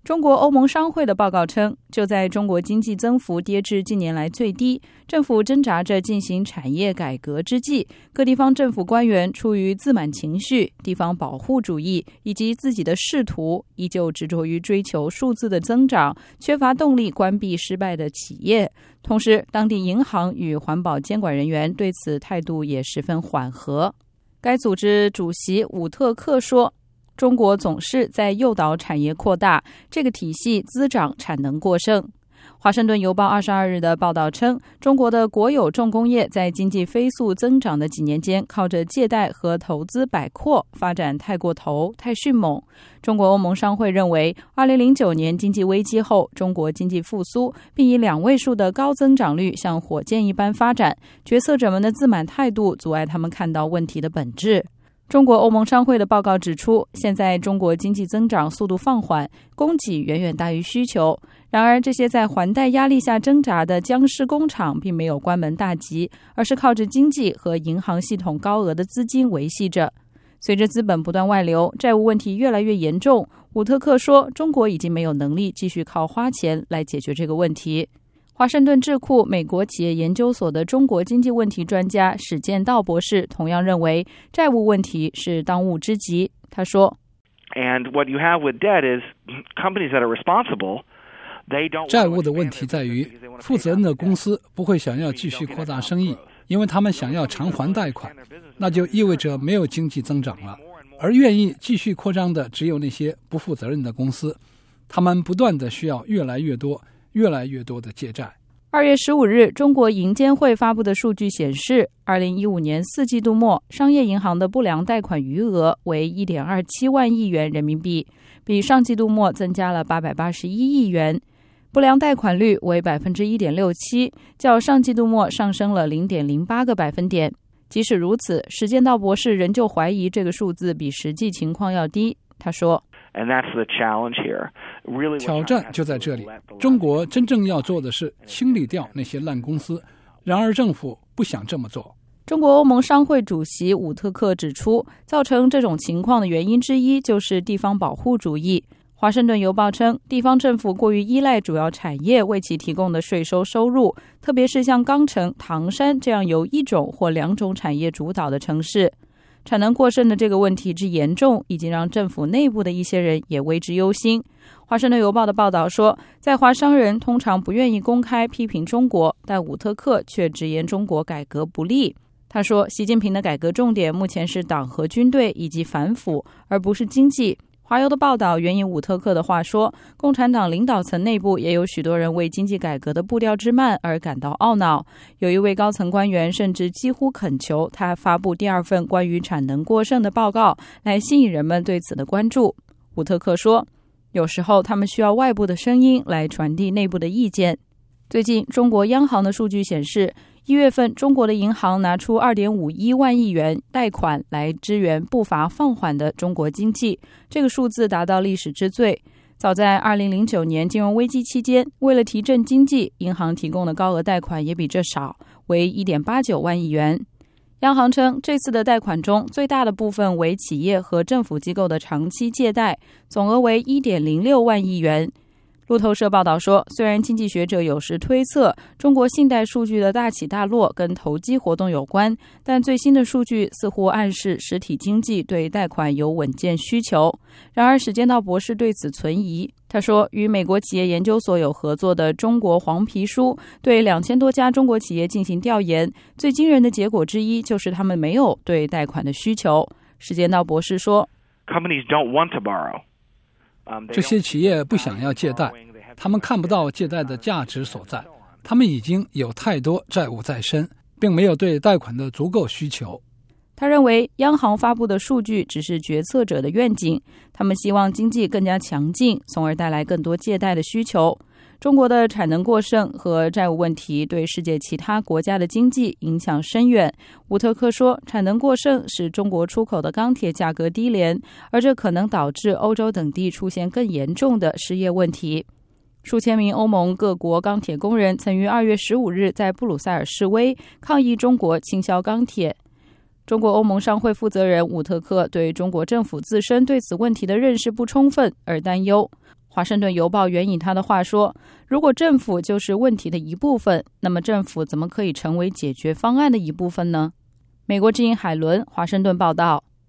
中国欧盟商会的报告称，就在中国经济增幅跌至近年来最低，政府挣扎着进行产业改革之际，各地方政府官员出于自满情绪、地方保护主义以及自己的仕途，依旧执着于追求数字的增长，缺乏动力关闭失败的企业。同时，当地银行与环保监管人员对此态度也十分缓和。该组织主席伍特克说，中国总是在诱导产业扩大，这个体系滋长产能过剩。华盛顿邮报22日的报道称，中国的国有重工业在经济飞速增长的几年间，靠着借贷和投资摆阔，发展太过头、太迅猛。中国欧盟商会认为，2009年经济危机后，中国经济复苏，并以2位数的高增长率像火箭一般发展，决策者们的自满态度阻碍他们看到问题的本质。中国欧盟商会的报告指出，现在中国经济增长速度放缓，供给远远大于需求。然而，这些在还贷压力下挣扎的僵尸工厂并没有关门大吉，而是靠着经济和银行系统高额的资金维系着。随着资本不断外流，债务问题越来越严重，伍特克说，中国已经没有能力继续靠花钱来解决这个问题。华盛顿智库美国企业研究所的中国经济问题专家史建道博士同样认为，债务问题是当务之急。他说 And what you have with debt is companies that are responsible, they don't 债务的问题在于，负责任的公司不会想要继续扩大生意，因为他们想要偿还贷款，那就意味着没有经济增长了。而愿意继续扩张的只有那些不负责任的公司，他们不断的需要越来越多的借债。 2月15日，中国银监会发布的数据显示，2015年4季度末，商业银行的不良贷款余额为 1.27 万亿元人民币，比上季度末增加了881亿元。不良贷款率为 1.67%， 较上季度末上升了 0.08 个百分点。即使如此，史建道博士仍旧怀疑这个数字比实际情况要低。他说 And that's the challenge here. Really, 挑战就在这里。中国真正要做的是清理掉那些烂公司，然而政府不想这么做。 中国欧盟商会主席伍特克指出，造成这种情况的原因之一就是地方保护主义。华盛顿邮报称，地方政府过于依赖主要产业为其提供的税收入，特别是像钢城、唐山这样由1种或2种产业主导的城市。产能过剩的这个问题之严重，已经让政府内部的一些人也为之忧心。华盛顿邮报的报道说，在华商人通常不愿意公开批评中国，但伍特克却直言中国改革不力。他说，习近平的改革重点目前是党和军队以及反腐，而不是经济。华邮的报道援引伍特克的话说，共产党领导层内部也有许多人为经济改革的步调之慢而感到懊恼。有一位高层官员甚至几乎恳求他发布第2份关于产能过剩的报告，来吸引人们对此的关注。伍特克说，有时候他们需要外部的声音来传递内部的意见。最近，中国央行的数据显示，1月份中国的银行拿出 2.51 万亿元贷款来支援步伐放缓的中国经济，这个数字达到历史之最。早在2009年金融危机期间，为了提振经济，银行提供的高额贷款也比这少，为 1.89 万亿元。央行称，这次的贷款中最大的部分为企业和政府机构的长期借贷，总额为 1.06 万亿元。路透社报道说，虽然经济学者有时推测中国信贷数据的大起大落跟投机活动有关，但最新的数据似乎暗示实体经济对贷款有稳健需求。然而，史建道博士对此存疑。他说，与美国企业研究所有合作的中国黄皮书对2000多家中国企业进行调研，最惊人的结果之一就是他们没有对贷款的需求。史建道博士说 Companies don't want to borrow. 这些企业不想要借贷，他们看不到借贷的价值所在，他们已经有太多债务在身，并没有对贷款的足够需求。 他认为央行发布的数据只是决策者的愿景，他们希望经济更加强劲，从而带来更多借贷的需求。中国的产能过剩和债务问题对世界其他国家的经济影响深远。伍特克说，产能过剩使中国出口的钢铁价格低廉，而这可能导致欧洲等地出现更严重的失业问题。数千名欧盟各国钢铁工人曾于2月15日在布鲁塞尔示威，抗议中国倾销钢铁。中国欧盟商会负责人伍特克对中国政府自身对此问题的认识不充分而担忧。 华盛顿邮报援引他的话说，如果政府就是问题的一部分，那么政府怎么可以成为解决方案的一部分呢？美国之音海伦，华盛顿报道。